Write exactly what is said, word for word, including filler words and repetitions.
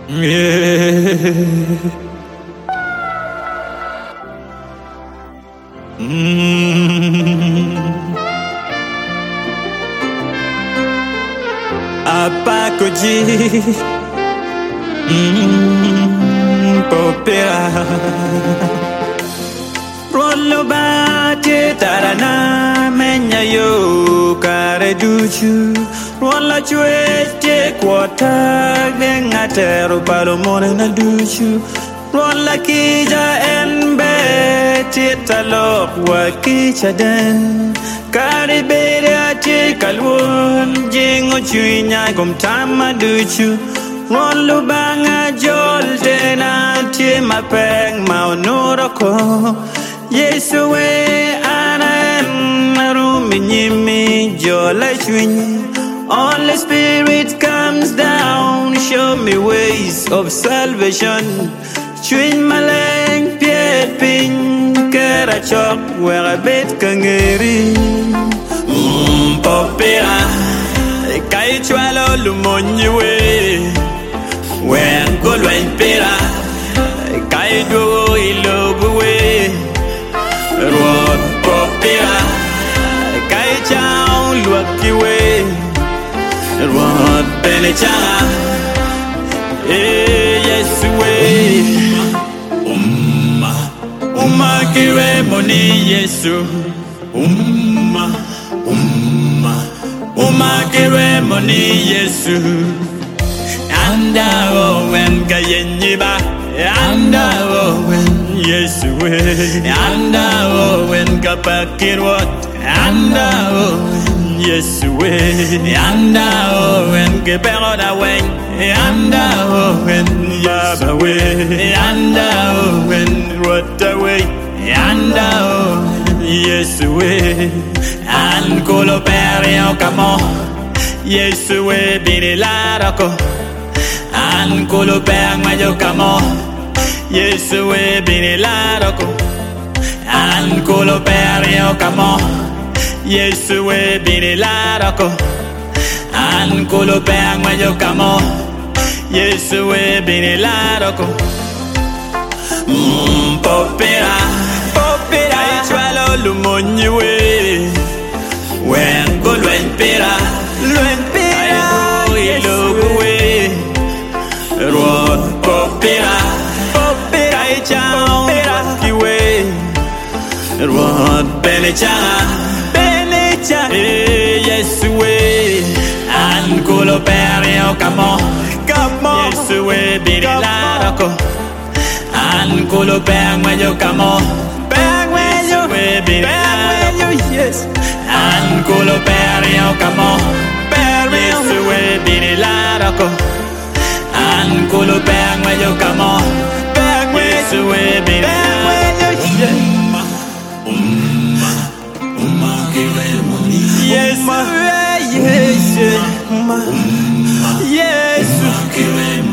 Yeah. Mm. Apakoji. Mm. Popera. Rollo bate tarana menya yo kare duchu. Rolla chuete kwata dengatero palomone na duchu. Rolla kija enbe titalok wa kicha den. Kare bere ati kalwon jingo chuinya kom tama duchu. Rollo banga jolte na ti mapeng maonoroko. Yesu we anan marumi nyimi jola chwinyi. Holy Spirit comes down, show me ways of salvation. Chwin maleng piet pin kera chok wera bet kangeri. Mm popera kai chwalo lumonyi we. Wen kolwen pera kai do ilobu we. Rod popera kai chao luaki we. Rod Benichara, eh, yes, way. Umma, umma, kiwe moni yesu. Umma, umma, umma, kiwe moni yesu. Anda o wen kayenyiba, anda o wen yesu way. Anda o wen kapakirwat, anda o wen. Yes, we anda oh when geberoda when anda oh when baba we anda oh when rot away anda oh yes we an colo perio camo yes we bini larako an colo per mayo camo yes we bini larako an colo perio camo Yesu we bini larako an kolo peang mayo kamo Yesu we bini larako mm popera popera chwalo lumonyi we wen kolo empera lo empera Yesu we ro popera popera chao kiwe ro benichara Eh, yes, we an colo perio camo camo yes, we bini larako an colo peang mayo camo peang mayo we bini larako yes an colo perio camo perio yes, we bini larako an colo peang mayo camo peang yes, we bini larako yes Yes, yes, yes, yes.